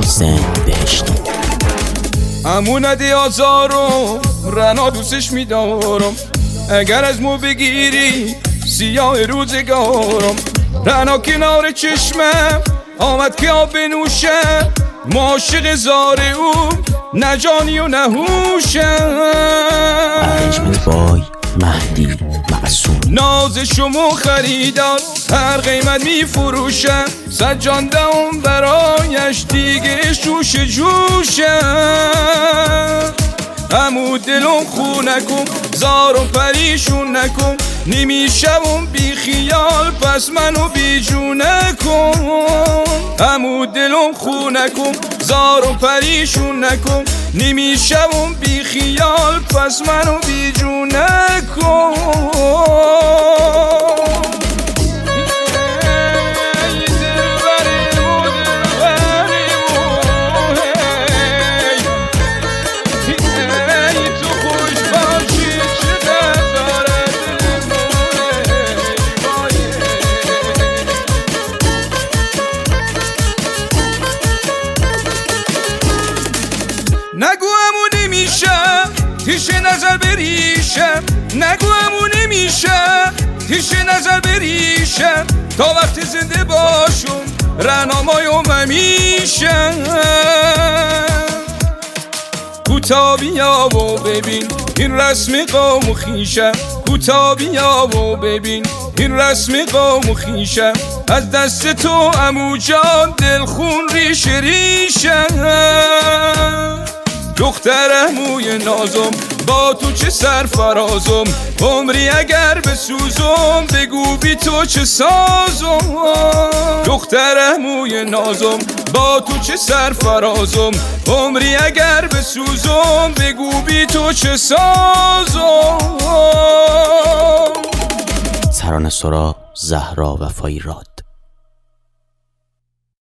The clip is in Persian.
زند بهشتی. امو ندی آزارم، رنا دوستش میدارم. اگر از مو بگیری سیاه روزگارم. رنا کنار چشمم آمد که آب بنوشم. عاشق زار او نه جانی و نه هوشم. ارنجمنت بای مهدی معصوم. ناز شما خریدار هر قیمت میفروشم. سجان دهم برایش دیگه شوش جوشم. امو دلم خون نکن، زارم پریشون نکن. نمیشم بی خیال پس منو بی جون نکن. امو دلم خون نکن، زارم پریشون نکن. نمیشم بی خیال پس منو بی جون نکن. نگو امو نمیشم تیش نظر بریشم. نگو امو نمیشم تیش نظر بریشم. تا وقت زنده باشم رنامایم همیشم. کوتا بیا و ببین این رسم قوم و خویشم. کوتا بیا و ببین این رسم قوم و خویشم. از دست تو عمو جان دلخون ریش ریشم. دختر عموی نازم با تو چه سرفرازم. عمری اگر بسوزم بگو بی تو چه سازم. دختر عموی نازم با تو چه سرفرازم. عمری اگر بسوزم بگو بی تو چه سازم. ترانه سرا زهرا وفایی راد.